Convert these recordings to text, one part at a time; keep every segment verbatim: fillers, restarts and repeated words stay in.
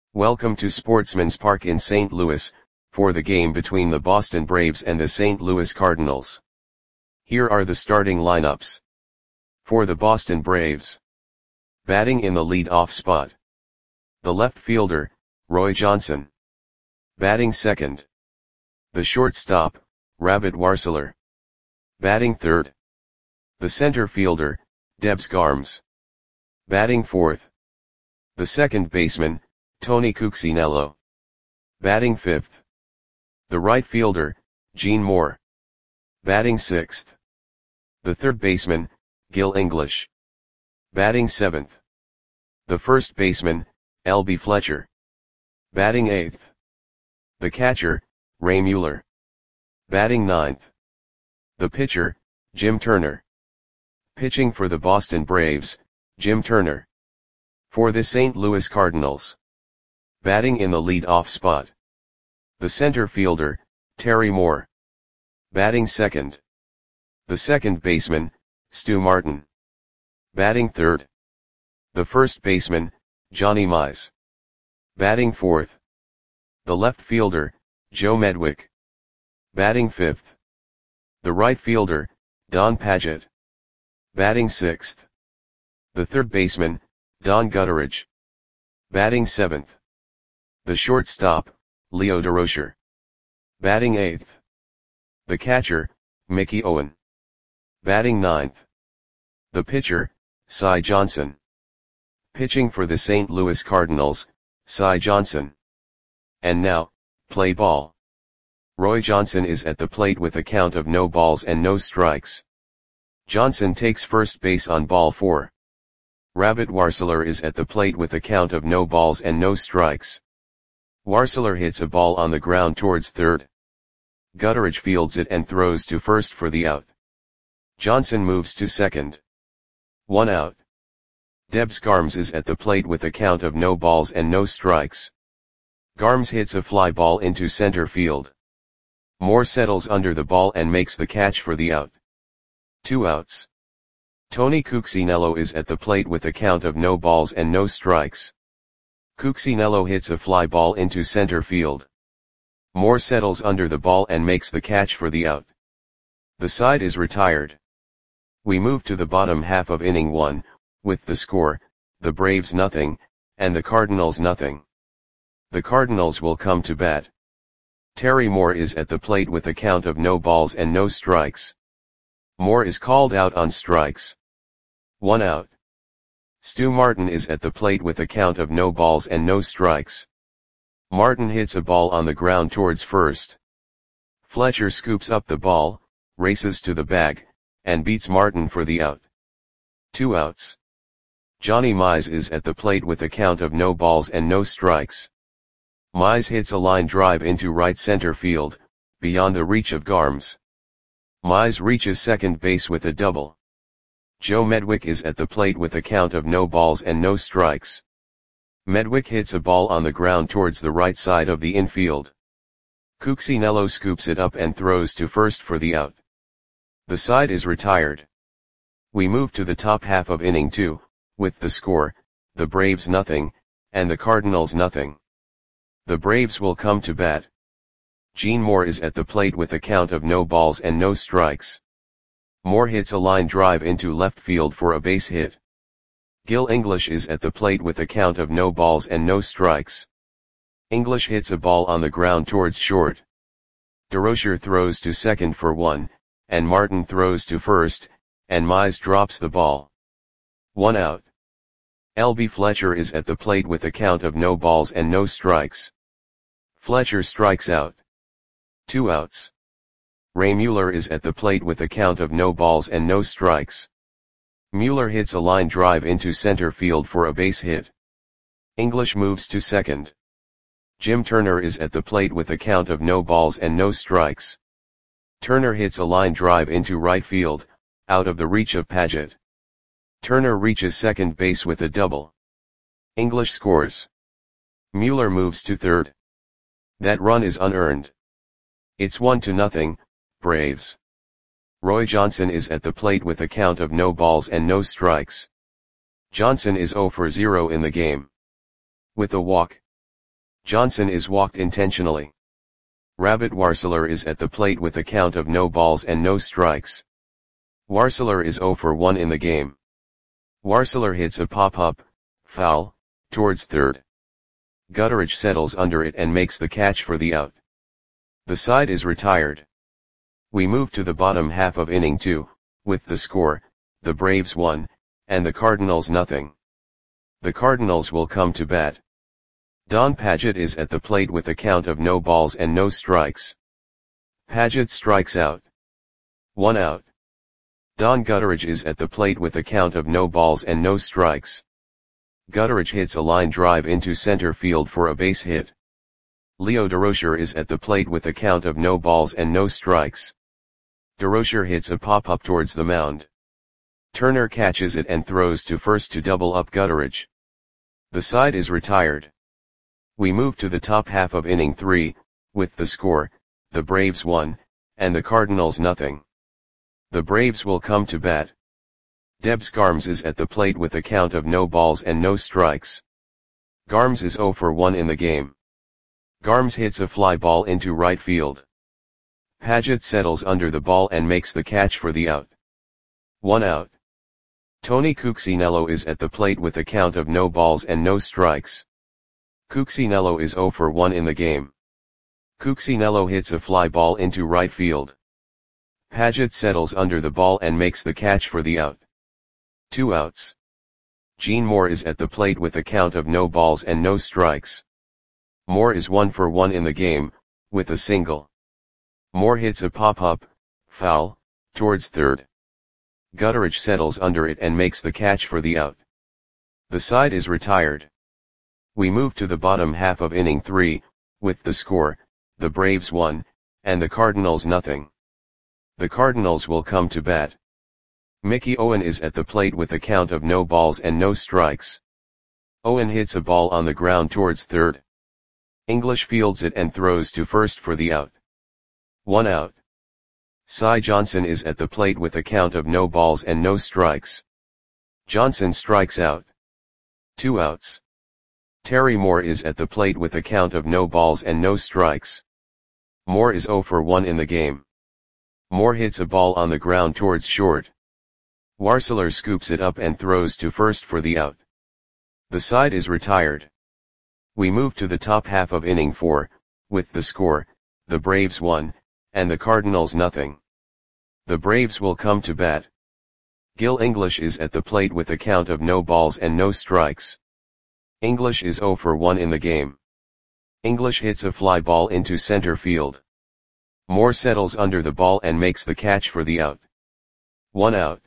Welcome to Sportsman's Park in Saint Louis, for the game between the Boston Braves and the Saint Louis Cardinals. Here are the starting lineups. For the Boston Braves. Batting in the lead-off spot. The left fielder, Roy Johnson. Batting second. The shortstop, Rabbit Warseler. Batting third. The center fielder, Debs Garms. Batting fourth. The second baseman, Tony Cuccinello. Batting fifth. The right fielder, Gene Moore. Batting sixth. The third baseman, Gil English. Batting seventh. The first baseman, L B Fletcher. Batting eighth. The catcher, Ray Mueller. Batting ninth. The pitcher, Jim Turner. Pitching for the Boston Braves, Jim Turner. For the Saint Louis Cardinals. Batting in the lead-off spot. The center fielder, Terry Moore. Batting second. The second baseman, Stu Martin. Batting third. The first baseman, Johnny Mize. Batting fourth. The left fielder, Joe Medwick. Batting fifth. The right fielder, Don Padgett. Batting sixth. The third baseman, Don Gutteridge. Batting seventh. The shortstop, Leo Durocher. Batting eighth. The catcher, Mickey Owen. Batting ninth. The pitcher, Cy Johnson. Pitching for the Saint Louis Cardinals, Cy Johnson. And now, play ball. Roy Johnson is at the plate with a count of no balls and no strikes. Johnson takes first base on ball four. Rabbit Warseler is at the plate with a count of no balls and no strikes. Warseler hits a ball on the ground towards third. Gutteridge fields it and throws to first for the out. Johnson moves to second. One out. Debs Garms is at the plate with a count of no balls and no strikes. Garms hits a fly ball into center field. Moore settles under the ball and makes the catch for the out. Two outs. Tony Cuccinello is at the plate with a count of no balls and no strikes. Cuccinello hits a fly ball into center field. Moore settles under the ball and makes the catch for the out. The side is retired. We move to the bottom half of inning one, with the score, the Braves nothing, and the Cardinals nothing. The Cardinals will come to bat. Terry Moore is at the plate with a count of no balls and no strikes. Moore is called out on strikes. One out. Stu Martin is at the plate with a count of no balls and no strikes. Martin hits a ball on the ground towards first. Fletcher scoops up the ball, races to the bag, and beats Martin for the out. Two outs. Johnny Mize is at the plate with a count of no balls and no strikes. Mize hits a line drive into right center field, beyond the reach of Garms. Mize reaches second base with a double. Joe Medwick is at the plate with a count of no balls and no strikes. Medwick hits a ball on the ground towards the right side of the infield. Cuccinello scoops it up and throws to first for the out. The side is retired. We move to the top half of inning two, with the score, the Braves nothing, and the Cardinals nothing. The Braves will come to bat. Gene Moore is at the plate with a count of no balls and no strikes. Moore hits a line drive into left field for a base hit. Gil English is at the plate with a count of no balls and no strikes. English hits a ball on the ground towards short. Durocher throws to second for one, and Martin throws to first, and Mize drops the ball. One out. L B Fletcher is at the plate with a count of no balls and no strikes. Fletcher strikes out. Two outs. Ray Mueller is at the plate with a count of no balls and no strikes. Mueller hits a line drive into center field for a base hit. English moves to second. Jim Turner is at the plate with a count of no balls and no strikes. Turner hits a line drive into right field, out of the reach of Padgett. Turner reaches second base with a double. English scores. Mueller moves to third. That run is unearned. It's one to nothing, Braves. Roy Johnson is at the plate with a count of no balls and no strikes. Johnson is zero for zero in the game. With a walk. Johnson is walked intentionally. Rabbit Warseler is at the plate with a count of no balls and no strikes. Warseler is zero for one in the game. Warseler hits a pop-up, foul, towards third. Gutteridge settles under it and makes the catch for the out. The side is retired. We move to the bottom half of inning two, with the score, the Braves one, and the Cardinals nothing. The Cardinals will come to bat. Don Padgett is at the plate with a count of no balls and no strikes. Padgett strikes out. One out. Don Gutteridge is at the plate with a count of no balls and no strikes. Gutteridge hits a line drive into center field for a base hit. Leo Durocher is at the plate with a count of no balls and no strikes. Durocher hits a pop-up towards the mound. Turner catches it and throws to first to double up Gutteridge. The side is retired. We move to the top half of inning three, with the score, the Braves one, and the Cardinals nothing. The Braves will come to bat. Debs Garms is at the plate with a count of no balls and no strikes. Garms is zero for one in the game. Garms hits a fly ball into right field. Padgett settles under the ball and makes the catch for the out. One out. Tony Cuccinello is at the plate with a count of no balls and no strikes. Cuccinello is zero for one in the game. Cuccinello hits a fly ball into right field. Padgett settles under the ball and makes the catch for the out. Two outs. Gene Moore is at the plate with a count of no balls and no strikes. Moore is one for one in the game, with a single. Moore hits a pop-up, foul, towards third. Gutteridge settles under it and makes the catch for the out. The side is retired. We move to the bottom half of inning three, with the score, the Braves one, and the Cardinals nothing. The Cardinals will come to bat. Mickey Owen is at the plate with a count of no balls and no strikes. Owen hits a ball on the ground towards third. English fields it and throws to first for the out. One out. Cy Johnson is at the plate with a count of no balls and no strikes. Johnson strikes out. Two outs. Terry Moore is at the plate with a count of no balls and no strikes. Moore is zero for one in the game. Moore hits a ball on the ground towards short. Warseler scoops it up and throws to first for the out. The side is retired. We move to the top half of inning four, with the score, the Braves one, and the Cardinals nothing. The Braves will come to bat. Gil English is at the plate with a count of no balls and no strikes. English is zero for one in the game. English hits a fly ball into center field. Moore settles under the ball and makes the catch for the out. One out.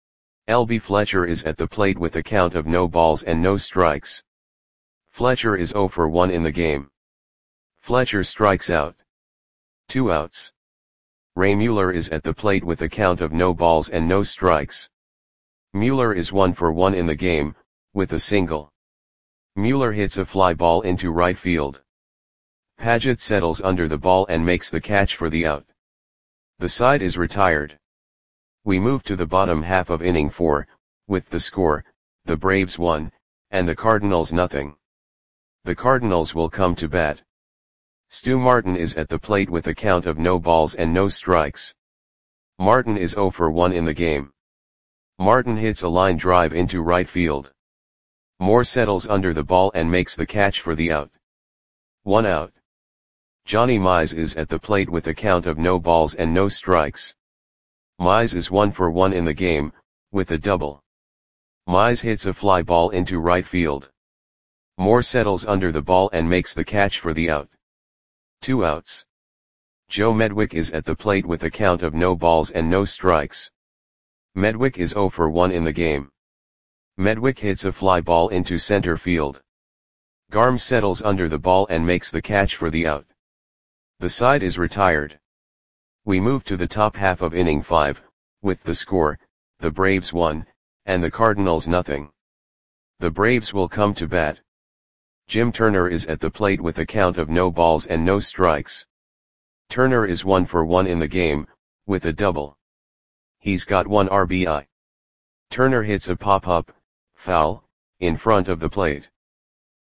L B Fletcher is at the plate with a count of no balls and no strikes. Fletcher is zero for one in the game. Fletcher strikes out. Two outs. Ray Mueller is at the plate with a count of no balls and no strikes. Mueller is one for one in the game, with a single. Mueller hits a fly ball into right field. Padgett settles under the ball and makes the catch for the out. The side is retired. We move to the bottom half of inning four, with the score, the Braves one, and the Cardinals nothing. The Cardinals will come to bat. Stu Martin is at the plate with a count of no balls and no strikes. Martin is zero for one in the game. Martin hits a line drive into right field. Moore settles under the ball and makes the catch for the out. One out. Johnny Mize is at the plate with a count of no balls and no strikes. Mize is one for one in the game, with a double. Mize hits a fly ball into right field. Moore settles under the ball and makes the catch for the out. Two outs. Joe Medwick is at the plate with a count of no balls and no strikes. Medwick is zero for one in the game. Medwick hits a fly ball into center field. Garm settles under the ball and makes the catch for the out. The side is retired. We move to the top half of inning five, with the score, the Braves one, and the Cardinals nothing. The Braves will come to bat. Jim Turner is at the plate with a count of no balls and no strikes. Turner is one for one in the game, with a double. He's got one R B I. Turner hits a pop-up, foul, in front of the plate.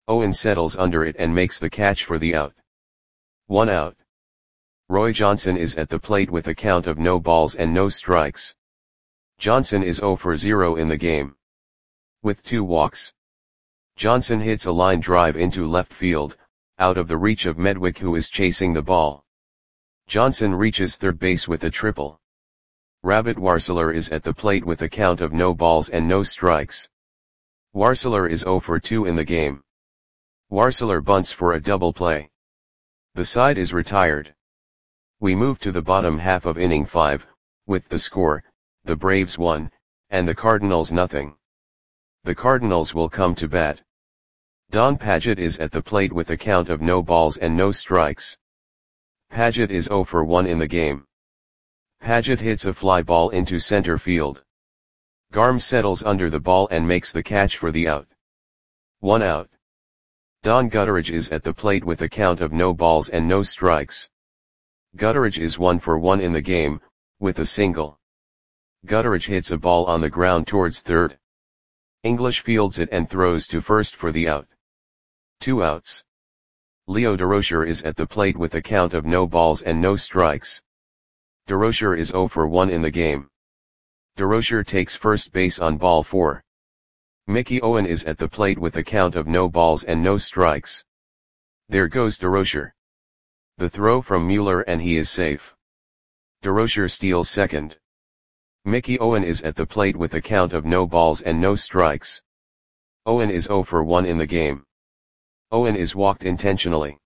Owen settles under it and makes the catch for the out. One out. Roy Johnson is at the plate with a count of no balls and no strikes. Johnson is zero for zero in the game. With two walks. Johnson hits a line drive into left field, out of the reach of Medwick, who is chasing the ball. Johnson reaches third base with a triple. Rabbit Warseler is at the plate with a count of no balls and no strikes. Warseler is zero for two in the game. Warseler bunts for a double play. The side is retired. We move to the bottom half of inning five, with the score, the Braves one, and the Cardinals nothing. The Cardinals will come to bat. Don Padgett is at the plate with a count of no balls and no strikes. Padgett is zero for one in the game. Padgett hits a fly ball into center field. Garm settles under the ball and makes the catch for the out. One out. Don Gutteridge is at the plate with a count of no balls and no strikes. Gutteridge is one for one in the game, with a single. Gutteridge hits a ball on the ground towards third. English fields it and throws to first for the out. Two outs. Leo Durocher is at the plate with a count of no balls and no strikes. Durocher is zero for one in the game. Durocher takes first base on ball four. Mickey Owen is at the plate with a count of no balls and no strikes. There goes Durocher. The throw from Mueller and he is safe. Durocher steals second. Mickey Owen is at the plate with a count of no balls and no strikes. Owen is zero for one in the game. Owen is walked intentionally.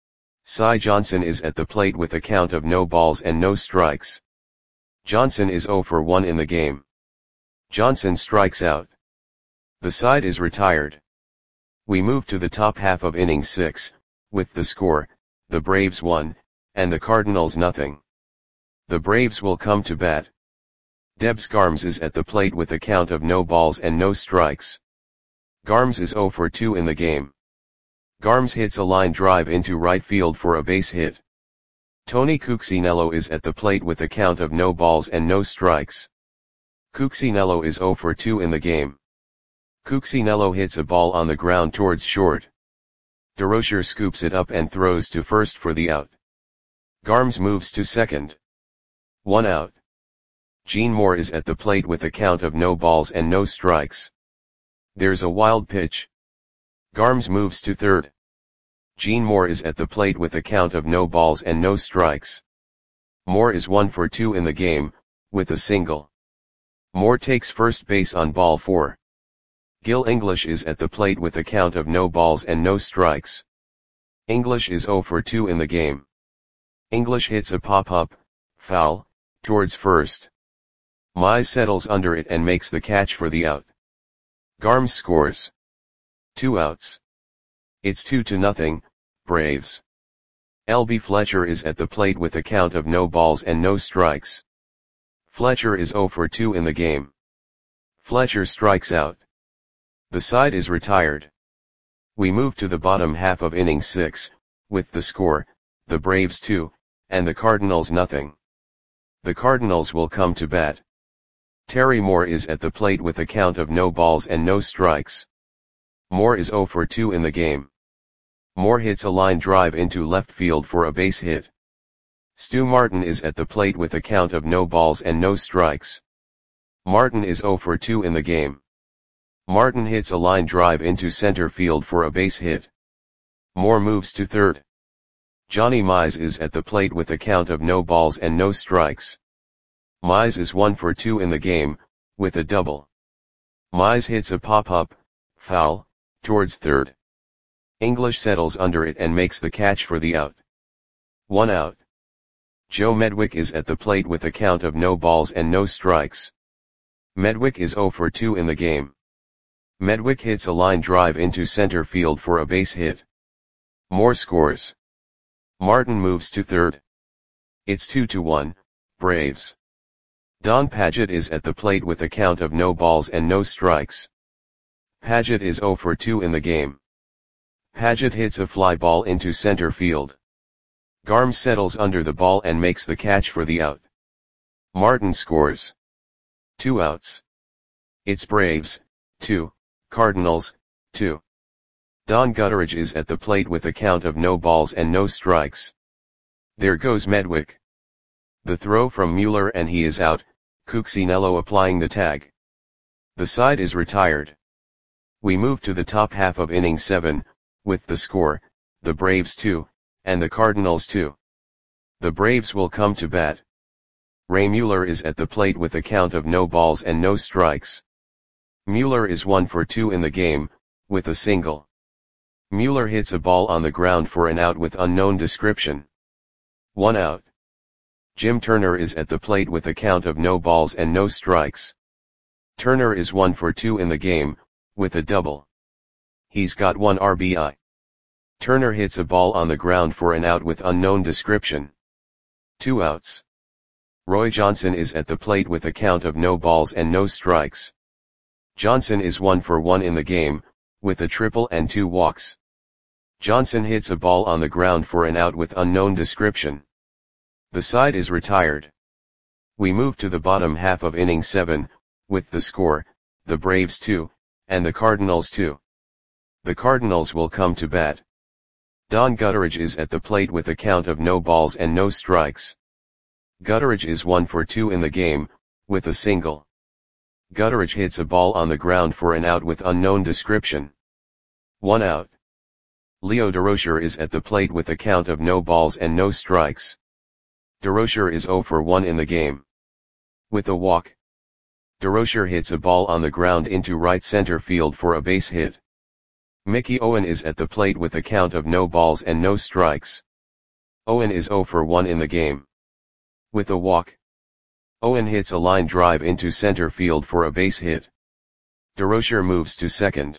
Cy Johnson is at the plate with a count of no balls and no strikes. Johnson is zero for one in the game. Johnson strikes out. The side is retired. We move to the top half of inning six, with the score, the Braves one, and the Cardinals nothing. The Braves will come to bat. Debs Garms is at the plate with a count of no balls and no strikes. Garms is zero for two in the game. Garms hits a line drive into right field for a base hit. Tony Cuccinello is at the plate with a count of no balls and no strikes. Cuccinello is zero for two in the game. Cuccinello hits a ball on the ground towards short. Durocher scoops it up and throws to first for the out. Garms moves to second. One out. Gene Moore is at the plate with a count of no balls and no strikes. There's a wild pitch. Garms moves to third. Gene Moore is at the plate with a count of no balls and no strikes. Moore is one for two in the game, with a single. Moore takes first base on ball four. Gil English is at the plate with a count of no balls and no strikes. English is zero for two in the game. English hits a pop-up, foul, towards first. Mize settles under it and makes the catch for the out. Garms scores. Two outs. It's two to nothing, Braves. L B Fletcher is at the plate with a count of no balls and no strikes. Fletcher is zero for two in the game. Fletcher strikes out. The side is retired. We move to the bottom half of inning six, with the score, the Braves two, and the Cardinals nothing. The Cardinals will come to bat. Terry Moore is at the plate with a count of no balls and no strikes. Moore is zero for two in the game. Moore hits a line drive into left field for a base hit. Stu Martin is at the plate with a count of no balls and no strikes. Martin is zero for two in the game. Martin hits a line drive into center field for a base hit. Moore moves to third. Johnny Mize is at the plate with a count of no balls and no strikes. Mize is one for two in the game, with a double. Mize hits a pop-up, foul, towards third. English settles under it and makes the catch for the out. One out. Joe Medwick is at the plate with a count of no balls and no strikes. Medwick is zero for two in the game. Medwick hits a line drive into center field for a base hit. Moore scores. Martin moves to third. It's two to one, Braves. Don Padgett is at the plate with a count of no balls and no strikes. Padgett is zero for two in the game. Padgett hits a fly ball into center field. Garm settles under the ball and makes the catch for the out. Martin scores. Two outs. It's Braves, two, Cardinals, two. Don Gutteridge is at the plate with a count of no balls and no strikes. There goes Medwick. The throw from Mueller and he is out, Cuccinello applying the tag. The side is retired. We move to the top half of inning seven, with the score, the Braves two, and the Cardinals two. The Braves will come to bat. Ray Mueller is at the plate with a count of no balls and no strikes. Mueller is one for two in the game, with a single. Mueller hits a ball on the ground for an out with unknown description. One out. Jim Turner is at the plate with a count of no balls and no strikes. Turner is one for two in the game, with a double. He's got one R B I. Turner hits a ball on the ground for an out with unknown description. Two outs. Roy Johnson is at the plate with a count of no balls and no strikes. Johnson is one for one in the game, with a triple and two walks. Johnson hits a ball on the ground for an out with unknown description. The side is retired. We move to the bottom half of inning seven, with the score, the Braves two, and the Cardinals two. The Cardinals will come to bat. Don Gutteridge is at the plate with a count of no balls and no strikes. Gutteridge is one for two in the game, with a single. Gutteridge hits a ball on the ground for an out with unknown description. One out. Leo Durocher is at the plate with a count of no balls and no strikes. Durocher is zero for one in the game. With a walk. Durocher hits a ball on the ground into right center field for a base hit. Mickey Owen is at the plate with a count of no balls and no strikes. Owen is zero for one in the game. With a walk. Owen hits a line drive into center field for a base hit. Durocher moves to second.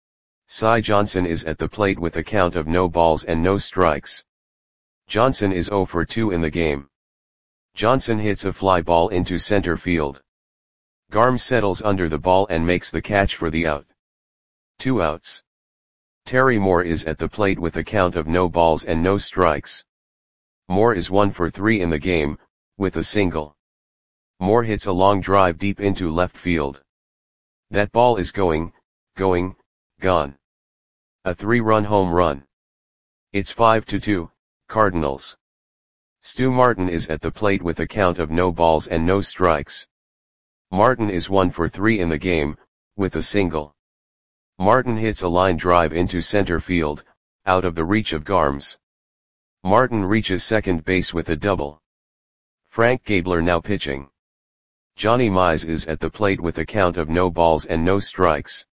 Cy Johnson is at the plate with a count of no balls and no strikes. Johnson is zero for two in the game. Johnson hits a fly ball into center field. Garm settles under the ball and makes the catch for the out. Two outs. Terry Moore is at the plate with a count of no balls and no strikes. Moore is one for three in the game, with a single. Moore hits a long drive deep into left field. That ball is going, going, gone. A three-run home run. It's five to two, Cardinals. Stu Martin is at the plate with a count of no balls and no strikes. Martin is one for three in the game, with a single. Martin hits a line drive into center field, out of the reach of Garms. Martin reaches second base with a double. Frank Gabler now pitching. Johnny Mize is at the plate with a count of no balls and no strikes.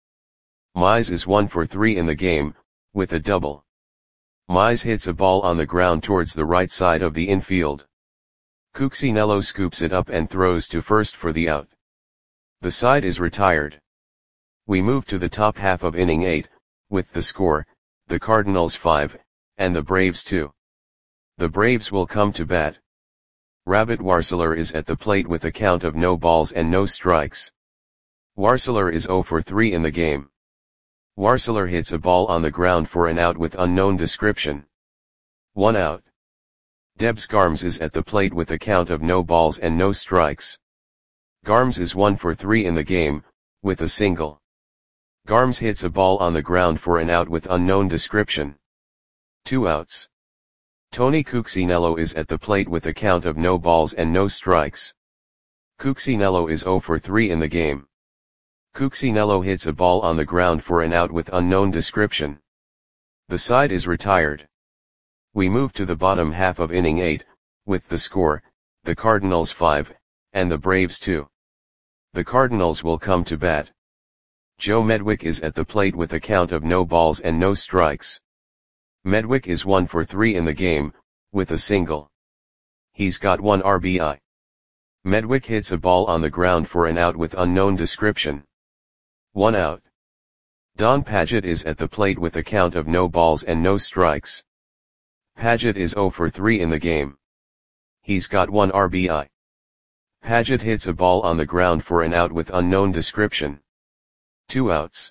Mize is one for three in the game, with a double. Mize hits a ball on the ground towards the right side of the infield. Cuccinello scoops it up and throws to first for the out. The side is retired. We move to the top half of inning eight, with the score, the Cardinals five, and the Braves two. The Braves will come to bat. Rabbit Warseler is at the plate with a count of no balls and no strikes. Warseler is zero for three in the game. Warseler hits a ball on the ground for an out with unknown description. One out. Debs Garms is at the plate with a count of no balls and no strikes. Garms is one for three in the game, with a single. Garms hits a ball on the ground for an out with unknown description. Two outs. Tony Cuccinello is at the plate with a count of no balls and no strikes. Cuccinello is zero for three in the game. Cuccinello hits a ball on the ground for an out with unknown description. The side is retired. We move to the bottom half of inning eight, with the score, the Cardinals five, and the Braves two. The Cardinals will come to bat. Joe Medwick is at the plate with a count of no balls and no strikes. Medwick is one for three in the game, with a single. He's got one R B I. Medwick hits a ball on the ground for an out with unknown description. One out. Don Padgett is at the plate with a count of no balls and no strikes. Padgett is zero for three in the game. He's got one R B I. Padgett hits a ball on the ground for an out with unknown description. Two outs.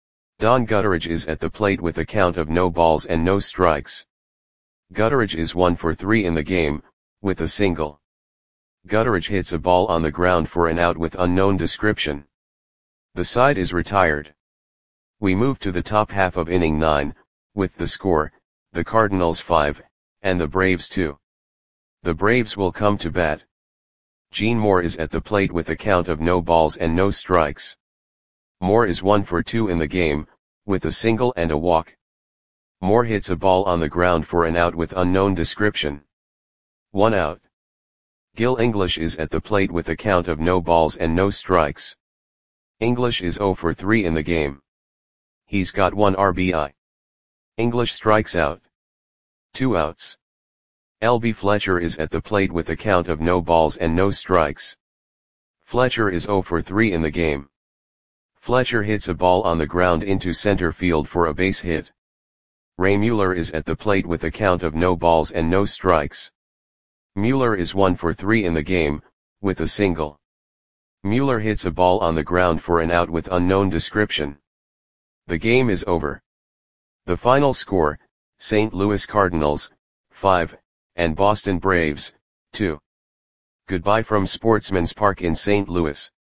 Don Gutteridge is at the plate with a count of no balls and no strikes. Gutteridge is one for three in the game, with a single. Gutteridge hits a ball on the ground for an out with unknown description. The side is retired. We move to the top half of inning nine, with the score, the Cardinals five, and the Braves two. The Braves will come to bat. Gene Moore is at the plate with a count of no balls and no strikes. Moore is one for two in the game, with a single and a walk. Moore hits a ball on the ground for an out with unknown description. One out. Gil English is at the plate with a count of no balls and no strikes. English is zero for three in the game. He's got one R B I. English strikes out. Two outs. L B Fletcher is at the plate with a count of no balls and no strikes. Fletcher is zero for three in the game. Fletcher hits a ball on the ground into center field for a base hit. Ray Mueller is at the plate with a count of no balls and no strikes. Mueller is one for three in the game, with a single. Mueller hits a ball on the ground for an out with unknown description. The game is over. The final score, Saint Louis Cardinals, five, and Boston Braves, two. Goodbye from Sportsman's Park in Saint Louis.